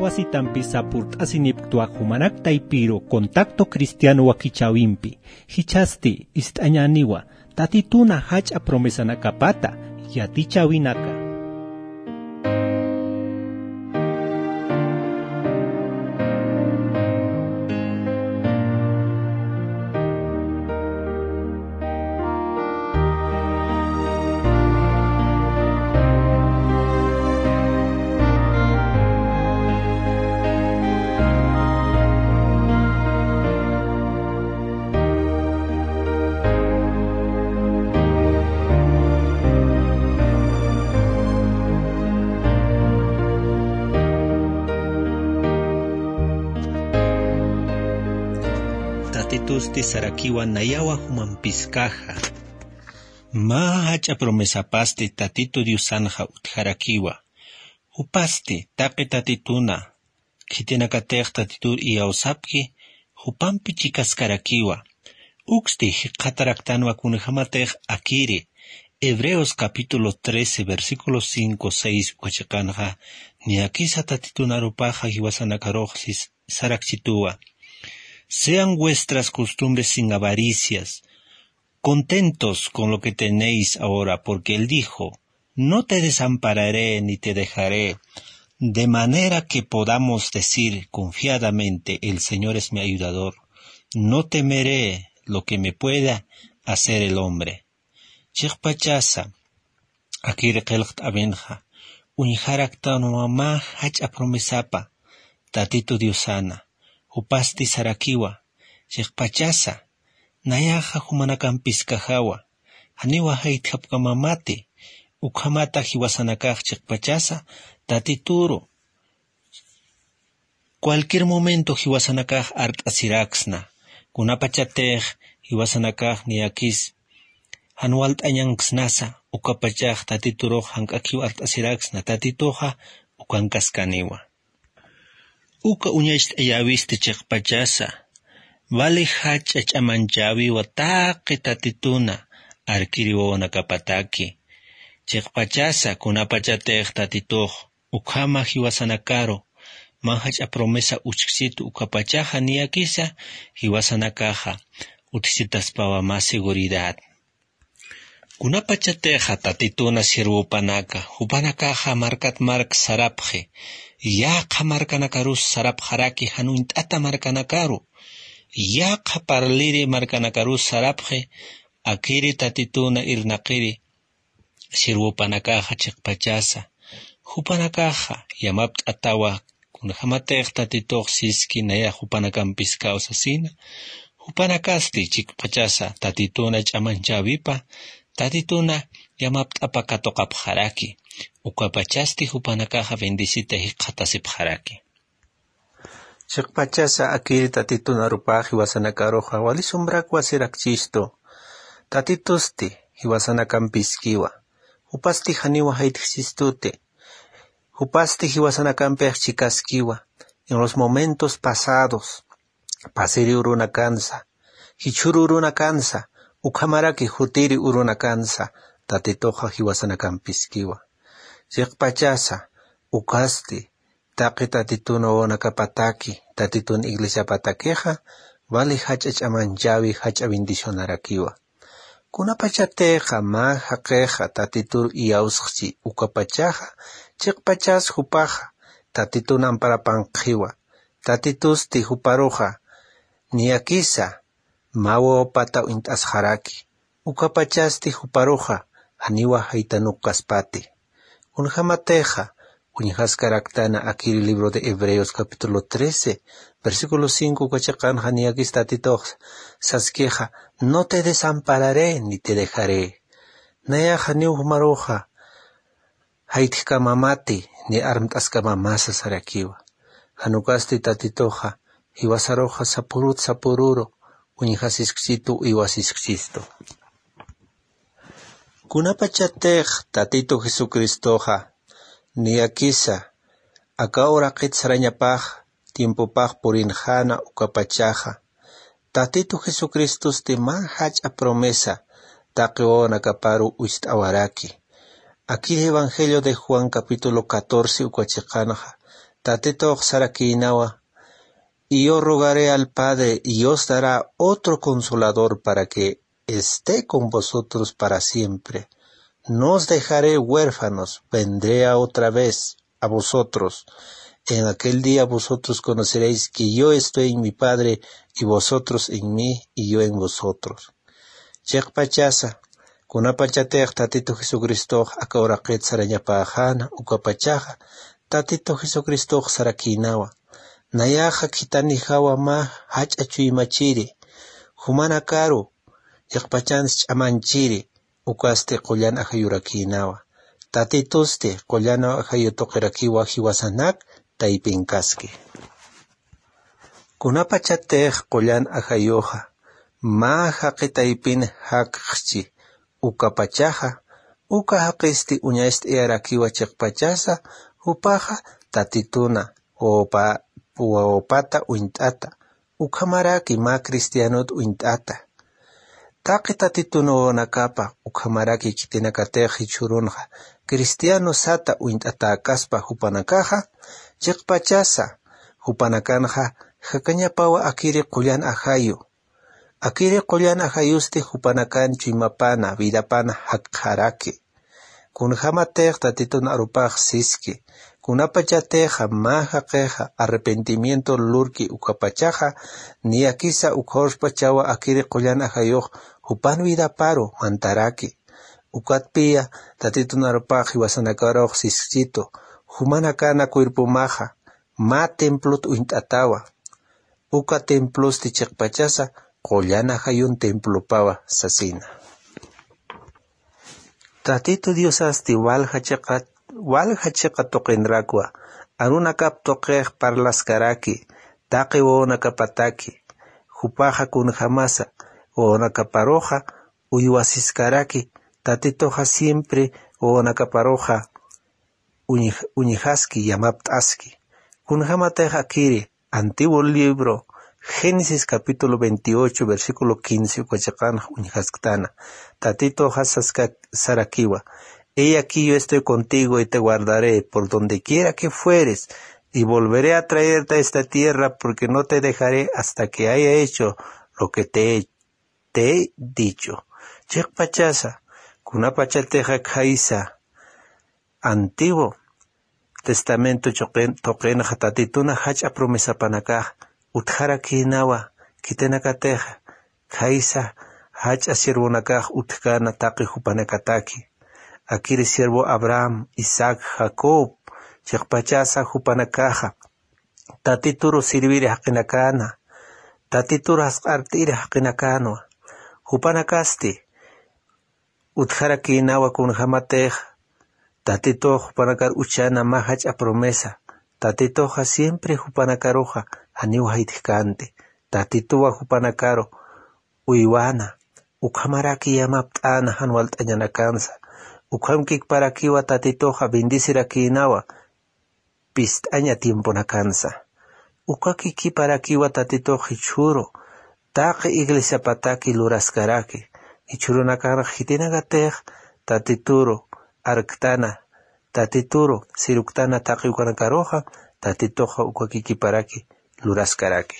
wasitampi sapurt asiniptua humanak taipiro contacto cristiano wakichawimpi. Hichasti istañaniwa tatituna hacha promesana kapata yatichawinaka. Tatusti sarakiwa nayawa humanpiskaja. Ma hacha promesapasti tatito diusanja utjarakiwa. Upasti tape tatituna. Kitinakatej tatitur iausapki. Hupampi chikaskarakiwa. Uxti hikataraktanwa kunejamatej akiri. Hebreos capítulo 13 versículos 5-6 ukachakanja. Niakisa tatitunarupaja hiwasanakaroxis sarakchitua. Sean vuestras costumbres sin avaricias, contentos con lo que tenéis ahora, porque Él dijo, no te desampararé ni te dejaré, de manera que podamos decir confiadamente, el Señor es mi ayudador, no temeré lo que me pueda hacer el hombre. Chikpachasa, aquí rekelcht abenja, unijarakta no mamá hacha promesapa, tatito diosana. Upasti sarakiwa, chikpachasa, nayaja humanakampiskajawa, haniwa haithapkamamati, ukhamata hiwasanakaj chikpachasa, tatituro. Cualquier momento hiwasanakaj artasiraxna, kunapachatej hiwasanakaj niakis, hanualt añanksnasa, ukapachaj tatituro hankakiw artasiraxna, tatitoja ukankaskaniwa. Uka uñacht ayawiste chikpachasa, vale hacha chamanchawi wataqe tatituna, arkiriwona kapataki. Chikpachasa kunapachatej tatitoj, ukhama hiwasanakaro, manhacha promesa uchksitu ukapachaja niakisa, hiwasanakaja, utisitaspawa más seguridad. Kunapachateja tatituna sirvupanaka, hupanakaja markat mark sarapje, yaqa markanakarus sarapjaraki hanuintata markanakaru, yaqa parliri markanakarus sarapje, akiri tatituna irnaqiri, sirvupanakaja chikpachasa, hupanakaja yamapt atawa, kunhamatej tatitoj siski naya hupanakampizkaos asina, hupanakasti chikpachasa tatituna chamanchavipa, tatituna yamapt apakatokapjaraki, ukapachasti hupanakaja bendicita hiqatasipjaraki. Chikpachasa akiri tatituna rupaji wasanakaroja walisumbraku wasirakchisto, tatitusti hiwasanakampiskiwa, upasti haniwa haitjistute, upasti hiwasanakampeaj chikaskiwa, en los momentos pasados, pasiri uruna kansa, hichuru uruna kansa, ukhamaraki hutiri uruna kansa, tatitoja hiwasanakampiskiwa. Chikpachasa, ukasti, taqi tatituna onakapataki, tatituna iglesia patakeja, vali hachach amanchavi hacha bendicionarakiwa. Kunapachateja maja queja tatitur iausxchi ukapachaja, chikpachas hupaja, tatituna amparapanqiwa, tatitusti huparuja, niakisa, mawo pata intasjaraki, ukapachasti huparuja, haniwa haitanukaspati. Unjamateja, unjaskaraktana akiri libro de Hebreos capítulo 13, versículo 5, kachakanja niakis tatitoj, saskeja, no te desampararé ni te dejaré. Nayaja ni umaroja, haitkamamati ni armtaskamamasa sarakiwa. Hanukasti tatitoja, hiwasaroja sapururo, unjasiskitu iwasiskisto. Kunapachatej tatito Jesucristoja, niakisa, akaora kitsarañapaj, tiempopaj purinjana ukapachaja, tatito Jesucristus te manhacha promesa, taqueona caparu uistawaraki. Aquí el Evangelio de Juan capítulo 14 ukachekanaja, tatitoq sarakinawa, y yo rogaré al Padre y os dará otro consolador para que esté con vosotros para siempre. No os dejaré huérfanos, vendré otra vez a vosotros. En aquel día vosotros conoceréis que yo estoy en mi Padre, y vosotros en mí, y yo en vosotros. Chekpachasa, kunapachatej tatito Jesucristo akawraqet sarañapajana, ukapachaja, tatito Jesucristo sarakinawa. Nayaja kitani hawa ma hach'achuy machiri, humana karu, chekpachans chamanchiri, ukaste qullan ajayurakinawa. Tatituste qullana ajayutoqirakiwa hiwasanak taypinkaski. Kunapachatej qullan ajayuja, ma haqi taypin haqchi, ukapachaja, uka haqisti uñaysti iarakiwa chekpachasa, upaja tatituna, opata uint'ata, ukhamaraki ma cristianot uint'ata. Taqi tatituno nakapa ukhamaraki kitinakatej hichurunja, cristiano sata uint'ata kaspa hupanakaja, chekpachasa, hupanakanja, hakañapawa akiri qullan ajayu. Akiri qullan ajayusti hupanakan chuymapana, vidapana haqharaki. Kunhamatej tatituna arupaj siski, kunapachateja ma haqeja arrepentimiento lurki ukapachaja, niyakisa ukhorpa chawa akiri qullan ajayuj hupan vidaparo mantaraki. Ukatpia tatituna arupaj hiwasanakaroq siskito, humanakana cuerpumaja, ma templot uint'atawa. Uka templosti chekpachasa, qullan ajayun templopawa sasina. Tatito Dios asti walja cheqa toqenrakwa, arunakap toqej parlaskaraki, taqi wawonakapataki, hupaja kunjamasa, wawonakaparoja, uywasiskaraki, tatitoja siempre wawonakaparoja, uñijaski yamapt'aski. Kunjamataj akiri, antiguo libro, Génesis capítulo 28, versículo 15, ukachakan uñijasktana. Tatito hasaska sarakiwa. He aquí yo estoy contigo y te guardaré por donde quiera que fueres, y volveré a traerte a esta tierra, porque no te dejaré hasta que haya hecho lo que te he dicho. Chekpachasa, kunapachateja kaisa. Antiguo testamento toqena tatituna hacha promesa panakaj. Uthara kinawa, kitenakateja, kaisa, hacha siervonakaj utkana taqi hupanakataki. Akiri siervo Abraham, Isaac, Jacob, chekpachasa hupanakaja. Tatituro sirviri haqinakana, tatituro hasqartiri haqinakanwa. Hupanakasti, uthara kinawa kunjamateja. Tatito hupanakar uchana ma hacha promesa. Tatitoja siempre hupanakaroja, aniwa haitkante. Tatituwa hupanakaro, uiwana, ukhamaraki yamapt'ana hanwalt'añanakansa. Ukhamkik parakiwa tatitoja bendicirakinawa, pist'aña tiemponakansa. Ukakiki parakiwa tatitoja ichuro, taqi iglesia pataki luraskaraki. Ichurunakana hitinakatej, tatituro, arktana, tatituro, siruktana taqi ukanakaroja, tatitoja ukakiki paraki luraskaraki.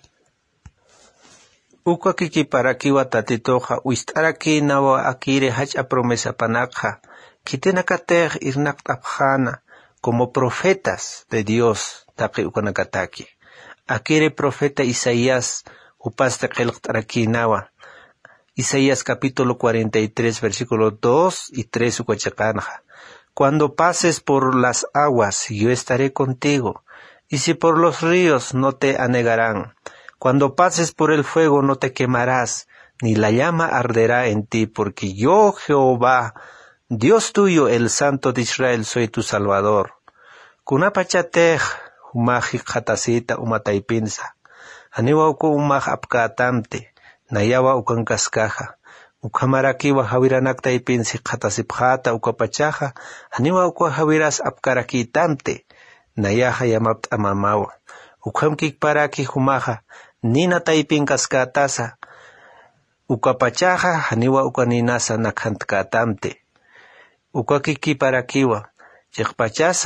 Ukakiki parakiwa tatitoja uist'araki nawa akire hacha promesa panakja, kitinakatej irnaqt'apjana, como profetas de Dios taqi ukanakataki. Akire profeta Isaías upaste qilqt'araki nawa. Isaías capítulo 43 versículo 2 y 3 ukachakanja. Cuando pases por las aguas, yo estaré contigo, y si por los ríos no te anegarán. Cuando pases por el fuego no te quemarás, ni la llama arderá en ti, porque yo, Jehová, Dios tuyo, el Santo de Israel, soy tu Salvador. Kunapachatej, umaj jatasita umataipinsa, aniwa uko umaj apkatamte, nayawa ukankaskaja. Ukamarakiwa hawiranakta ipinsi qatasipjata ukapachaja, aniwa ukwa hawiras apkarakitamte, nayaja yamapta amamawa. Ukamkik paraki humaja, nina taipinkaskatasa, ukapachaja, aniwa ukaninasa nakhantkaatamte. Ukakiki parakiwa, chikpachasa,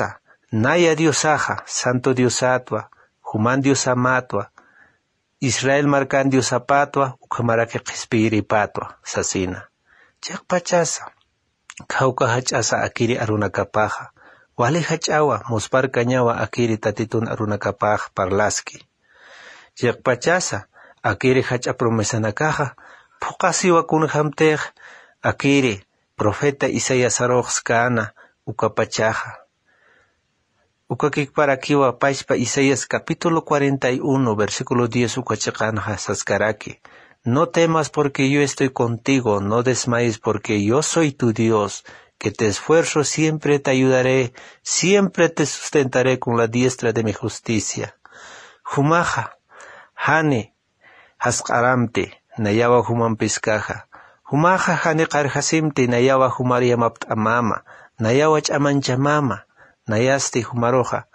Naya Diosaja, Santo Diosatwa, Human Diosamatwa, Israel marcan Diosapatwa, Ukamaraki Qispiri Patwa, Sasina. Chakpachasa, Kauka hachasa akiri arunakapaja, Wali hachawa, Muspar Cañawa akiri tatitun arunakapaj parlaski. Chakpachasa, akiri hacha promesanakaja, Pukasiwa kunhamtej, akiri, profeta Isaías Arojskana, Ukapachaja. Ukakikparakiwa Paishpa Isaías capítulo 41, versículo 10 Ukachakanja Saskaraki. No temas porque yo estoy contigo, no desmayes porque yo soy tu Dios, que te esfuerzo, siempre te ayudaré, siempre te sustentaré con la diestra de mi justicia. Humaja, Hane, Haskaramte, Nayawa Human Piskaja. Humaja Hane Karjasimte, Nayawa Humaria Maptamama, Nayawa Chamanchamama. Nayasti humaroja.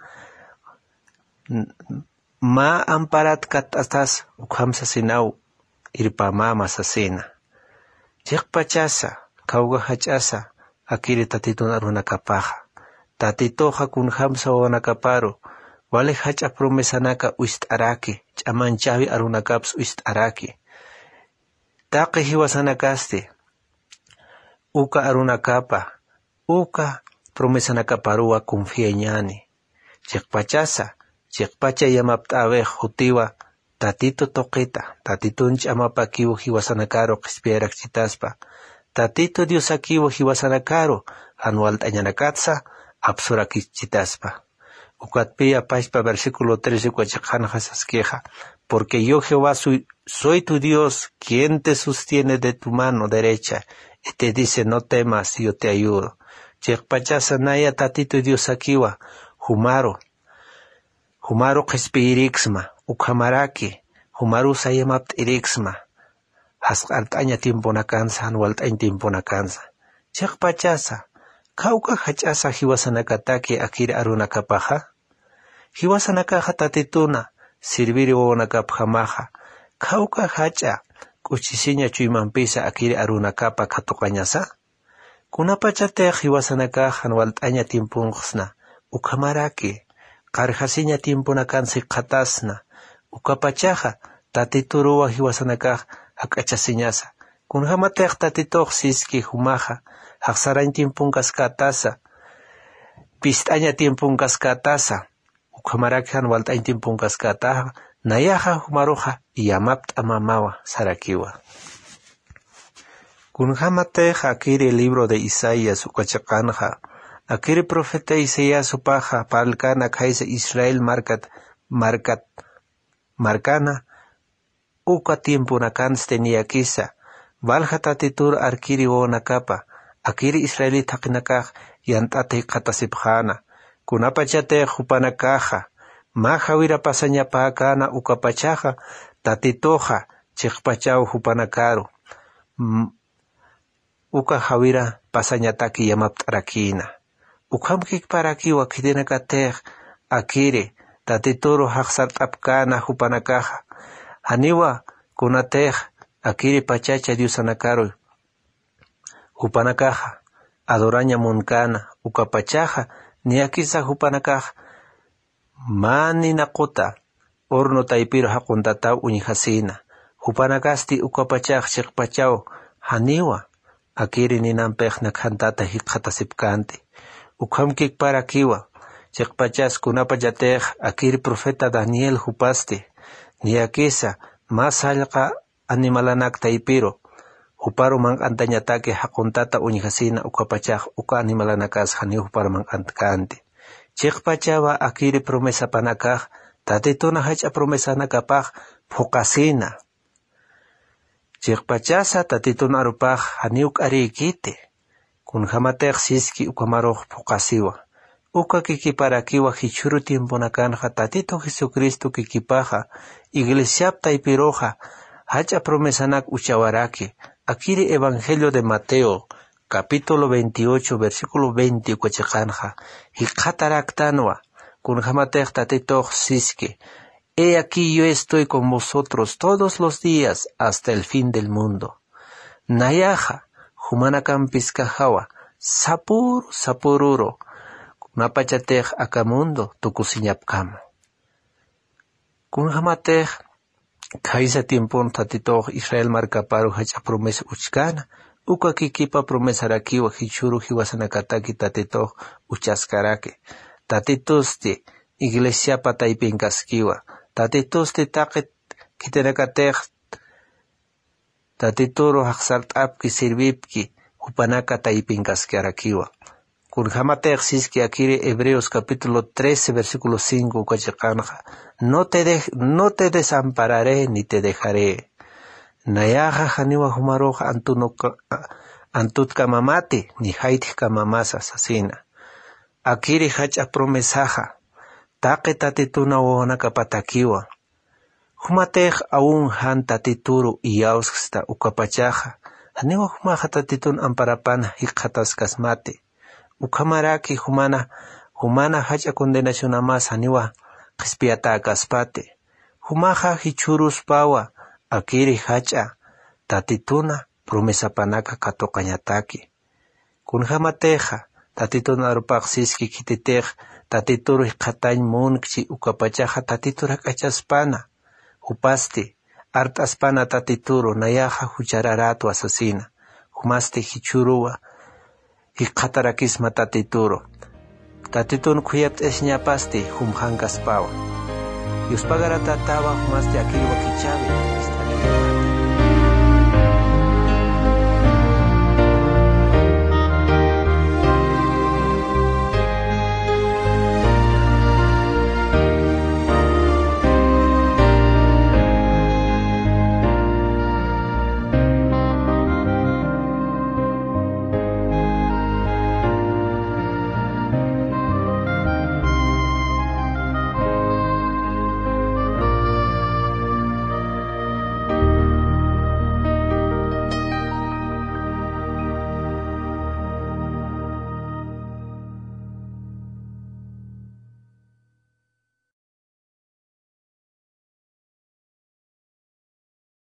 Ma amparat katastas ukhamsa sinau irpamama sasina. Chikpachasa, kauga hachasa, akiri tatitun arunakapaja. Tatitoja kun hamsa wanakaparo, wale hacha promesanaka uistaraki, chamanchavi arunakaps uistaraki. Taqi hiwasanakaste, uka arunakapa, uka promesanakaparua confía ñani. Chikpachasa, chikpacha yamaptawe jutiwa, tatito toquita, tatitun chamapakiwo hiwasanakaro qispiarak chitaspa, tatito diosakiwo hiwasanakaro, anual tañanakatsa, absurakis chitaspa. Ukatpia paispa versículo 13 cuachakana jasasqueja, porque yo Jehová soy tu Dios, quien te sostiene de tu mano derecha, y te dice no temas, yo te ayudo. Chikpachasa naya tatito Diosakiwa, Humaro Qispirixma, Ukhamaraki, Humaru sayamaptirixma, Hasqartaña tiempo nakansa, anualtañ tiempo nakansa. Chikpachasa, Kauka hachasa hiwasanakataki akiri arunakapaja, Hiwasanakaja tatituna, Sirviri wawonakapjamaja, Kauka hacha, Kuchisiña chuymampisa akiri arunakapa katoqañasa, Kunapachatej hiwasanakaj anualtaña tiempunqsna, Ukhamaraki, Qarjasiña tiempunakansi qatasna, Ukapachaja, tatituruwa hiwasanakaj hak'achasiñasa, Kunhamatej tatitoj siski humaja, Haqsarañ tiempunkaskatasa, Pist'aña tiempunkaskatasa, Ukhamaraki anualtañ tiempunkaskataja, Nayaja humaruja, Yamapt'amamawa sarakiwa. Kunhamatej akiri libro de Isaías ukachakanja, akiri profeta Isaías upaja palkana kaisa Israel markana, uka tiempo nakanste niyakisa, valja tatitur arkiri wonakapa, akiri Israelit hakinakaj yantate qatasipjana, kunapachatej upanakaja, maja wirapasañapakana ukapachaja, tatitoja, chikpachaw upanakaru, uka hawira pasañataki yamapt'arakina. Ukhamkik parakiwa kidinakatej akiri tatituru haqsart'apkana hupanakaja. Haniwa kunatej akiri pachacha diusanakaru hupanakaja. Adoraña munkana ukapachaja niyakisa hupanakaja. Mani naquta horno taipiro haquntataw uñihasina. Hupanakasti ukapachaj chikpachaw haniwa. Akiri ninampej nakhantata hiqhatasipkanti. Ukhamkik parakiwa, chikpachas kunapachatej akiri profeta Daniel hupasti, niyakisa mas hallqa animalanak taipiro, huparo manqantañataki haquntata uñihasina ukapachaj uka animalanakas hani huparo manqantakanti. Chikpachawa akiri promesa panakaj, tatituna hacha promesa nakapaj, phukasina. Chikpachasa tatitun arupaj haniuk arikite, kunhamatej siski ukamaroj phukasiwa. Uka kikiparakiwa hichuru tiempo nakanja tatito Jesucristo kikipaja, iglesiapta ipiroja, hacha promesanak uchawaraki, akiri Evangelio de Mateo, capítulo 28, versículo 20 ukachakanja, hiqataraktanwa, kunhamatej tatito siski, he aquí yo estoy con vosotros todos los días hasta el fin del mundo. Nayaja, humanakampiskahawa, sapururo, mapachatej akamundo tukusiñapkama. Kunhamatej kaisa tiempon tatitoj Israel markaparu hacha promesa uchkana, uka kikipa promesa rakiwa hichuru hiwasanakataki tatitoj uchaskarake. Tatitusti iglesia pataypinkaskiwa. Tatitusti taqit kitenakatej tatituro haksartapki sirvipki upanaka taypinkaskarakiwa. Kunhamatej siski akiri Hebreos capítulo 13 versículo 5 kachikanja. No te desampararé ni te dejaré. Nayaja haniwa humaroja antutka mamati ni haitka mamasa sasina. Akiri hacha promesaja. Take tatituna wonaka patakiwa. Humatej aún han tatituru iyausksta ukapachaja. Haniwa humaja tatitun amparapana hikhataskas Ukamaraki humana hacha condenación amas haniwa qispiata kaspate. Humaja hichurus pawa akiri hacha tatituna promesa panaka katokañataki. Kunhamateja tatituna arupaqsiski kititej tatituru hiqatañ munkchi ukapachaja tatitura kachaspana. Hupasti artaspana tatituru nayaja huchararatu asasina. Humaste hichuruwa hiqatarakisma tatituro. Tatitun kuyat esñapasti humhankas pawa. Yuspagara tatawa humaste akiri wakichavi.